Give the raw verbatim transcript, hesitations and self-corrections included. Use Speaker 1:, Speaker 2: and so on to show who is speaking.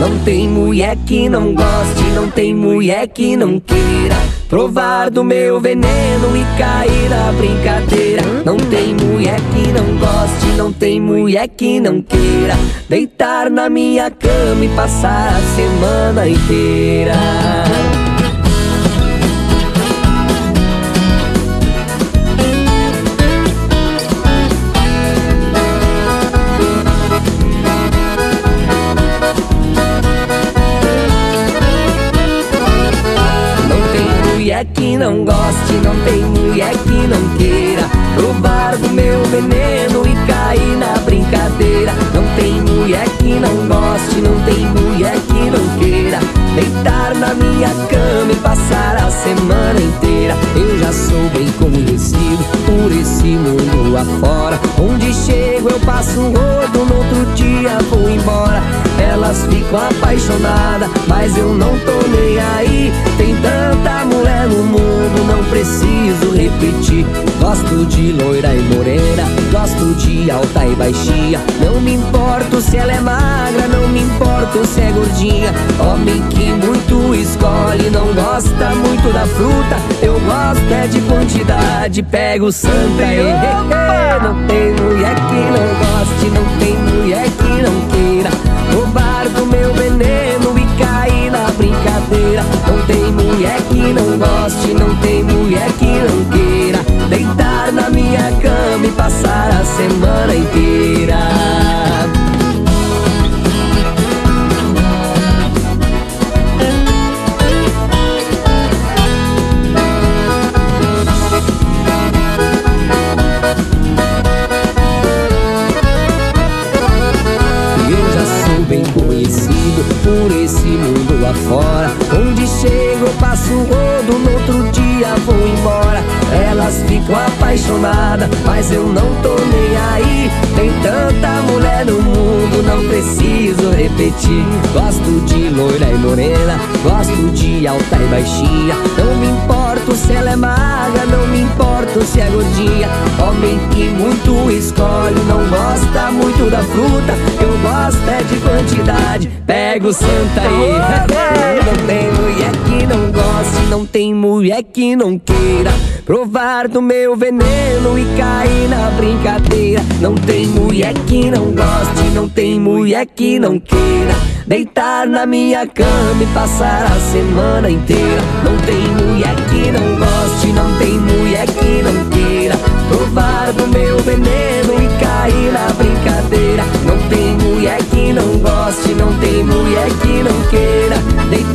Speaker 1: Não tem mulher que não goste, não tem mulher que não queira provar do meu veneno e cair na brincadeira. Não tem mulher que não goste, não tem mulher que não queira deitar na minha cama e passar a semana inteira. Que não goste, não tem mulher que não queira provar do meu veneno e cair na brincadeira. Não tem mulher que não goste, não tem mulher que não queira deitar na minha cama e passar a semana inteira. Eu já sou bem conhecido por esse mundo afora. Onde chego eu passo um rodo, no outro dia vou embora. Elas ficam apaixonadas, mas eu não tô nem aí. Tem tanta mulher no mundo, não preciso repetir. Gosto de loira e morena, gosto de alta e baixinha. Não me importo se ela é magra, não me importo se é gordinha. Homem que muito escolhe, não gosta muito da fruta. Eu gosto é de quantidade, pego santa e não tem mulher que não goste, não tem mulher que não queira roubar do meu veneno e cair na brincadeira. Não tem mulher que não goste, não tem mulher que não queira deitar na minha cama e passar a semana inteira. Por esse mundo afora, onde chego eu passo o rodo, no outro dia vou embora. Elas ficam apaixonadas, mas eu não tô nem aí. Tem tanta mulher no mundo, não preciso repetir. Gosto de loira e morena, gosto de alta e baixinha. Não me importo se ela é magra, não me importo se é gordinha. Homem que muito escolhe, não gosta muito da fruta. Eu gosto é de quantidade, pego santa aí. Não tem mulher que não goste, não tem mulher que não queira provar do meu veneno e cair na brincadeira. Não tem mulher que não goste, não tem mulher que não queira deitar na minha cama e passar a semana inteira. Não tem mulher que não goste, não tem mulher que não queira provar do meu veneno e cair na brincadeira. Não tem mulher que não goste, não tem mulher que não queira deitar